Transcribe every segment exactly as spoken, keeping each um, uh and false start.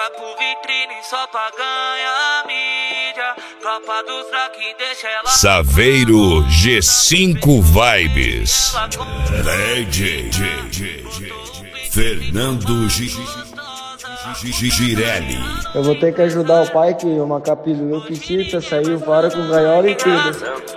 papo vitrine só pra ganhar mídia. Tropa dos fraques deixa ela. Saveiro G cinco Vibes. D J Fernando Girelli. Eu vou ter que ajudar o pai que uma capiluiu precisa, saiu fora com gaiola e tudo.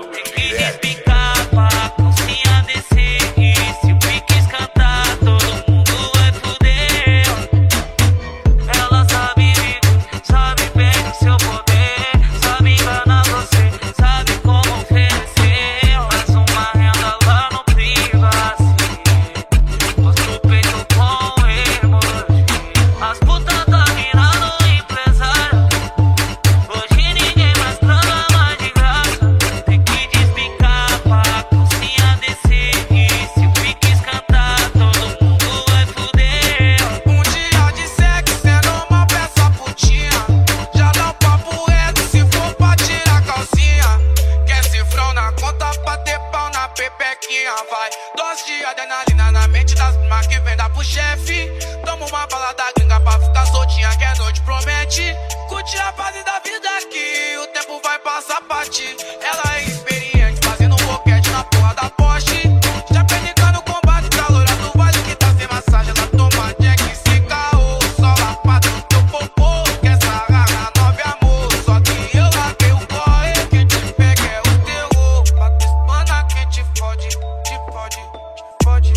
Vai, dose de adrenalina na mente das primas que vem dar pro chefe. Toma uma bala da gringa pra ficar soltinha que a noite promete. Curte a fase da vida aqui, o tempo vai passar pra ti. Ela é experiente, fazendo um boquete na porra da Porsche. Já penicando no combate, calora do vale que tá sem massagem. Ela toma jack, se caô, só lapada no teu popô. Quer sarrar na nove amor, só que eu larguei o corre. Quem te pega é o terror, pra tu espana quem te fode. Pode, pode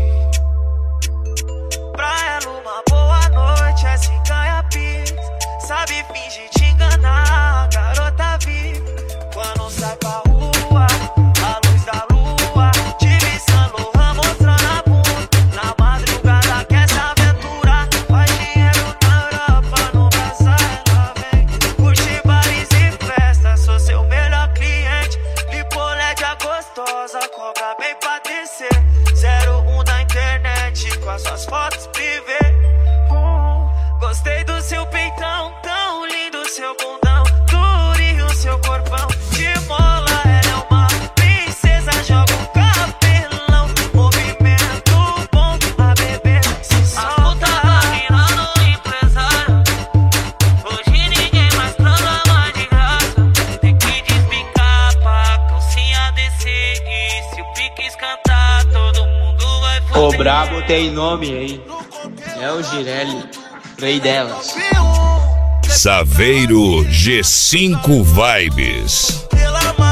pra ela uma boa noite é se ganha pix. Sabe fingir te enganar, garota vive. Quando sai pra rua, a luz da lua Tive Saint Laurent mostrando a bunda. Na madrugada quer se aventurar. Faz dinheiro na Europa, no Brasil ela vem. Curte bares e festas, sou seu melhor cliente. Lipolédia gostosa, cobra bem pra descer. zero um na internet, com as suas fotos privê. Hum, gostei do seu peitão, tão lindo seu bundão. Durinho o seu corpão, de mola ela é uma princesa. Joga o cabelão, movimento bom, a bebê se solta. Tá virando empresário. Hoje ninguém mais trama de graça. Tem que despicar pra calcinha descer. E se o pique cantar, todo mundo vai foder. O brabo tem nome aí, é o Girelli, rei delas. Saveiro G cinco Vibes. Pela